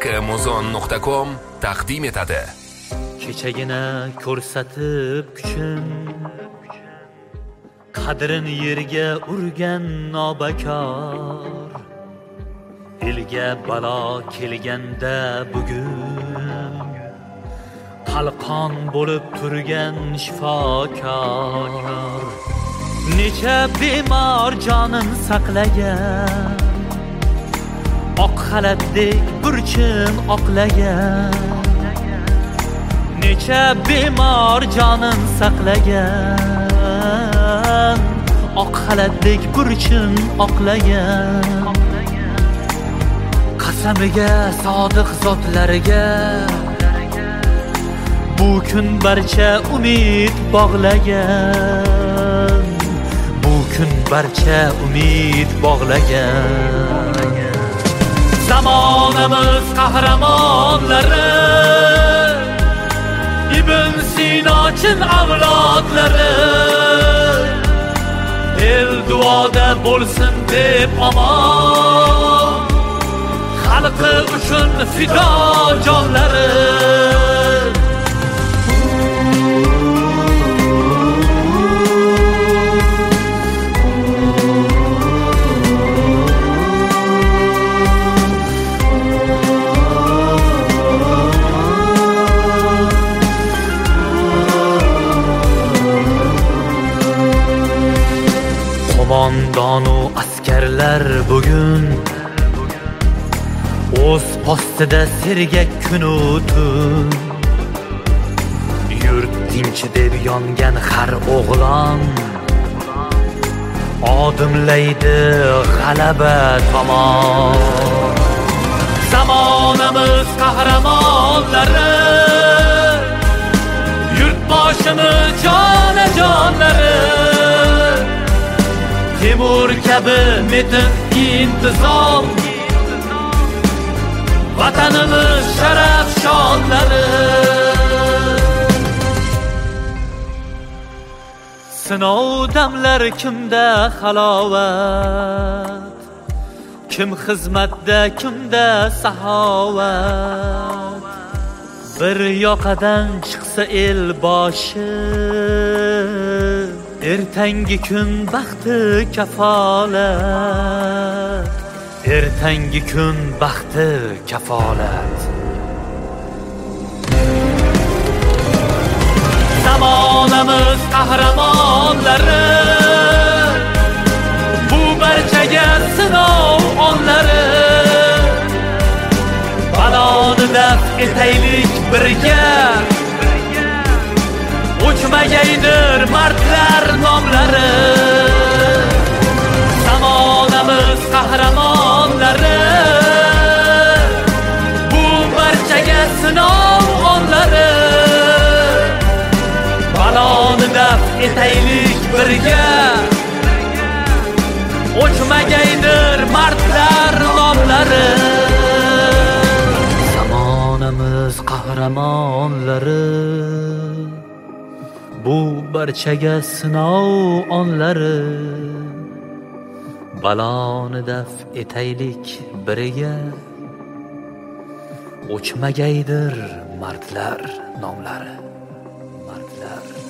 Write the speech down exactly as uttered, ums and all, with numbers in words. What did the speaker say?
amazon nuqta com taqdim etadi. Kechagina ko'rsatib kuchim, qadrin yerga urgan nobakor, elga balo kelganda bugun qalqon bo'lib turgan shifokor. Necha bemor jonin saqlagan, oq xalatdek burchim oqlagan. Necha bemor jonin saqlagan, oq xalatdek burchim oqlagan. Qasamiga sodiq zotlarga bu kun barcha umid bog'lagan. Bu kun barcha umid bog'lagan. Zamonamiz qahramonlari, Ibn Sinochin avlodlari, el duoda bo'lsin deb omon, xalqi uchun fido jonlari. Qo'mondonu askarlar bugun o'z postida sergak kunu tun, yurt tinch deb yongan har o'g'lon odimlaydi g'alaba tomon. Zamonamiz qahramonlari, yurtboshimiz jonajonlari, Temur kabi metin intizom, vatanimiz sharaf shonlari. Sinov damlar kimda halovat, kim xizmatda, kimda saxovat. Bir yoqadan chiqsa el boshi, ertangi kun baxti kafolat. Ertangi kun baxti kafolat. Zamonamiz qahramonlari, bu barchaga sinov onlari. Baloni daf etaylik birga, o'chmagaydir mardlar nomlari. Zamonamiz qahramonlari, bu barchaga sinov onlari. Baloni daf etaylik birga, o'chmagaydir mardlar nomlari. Zamonamiz qahramonlari, bu barchaga sinov onlari. Baloni daf etaylik biriga, o'chmagaydir mardlar nomlari. Mardlar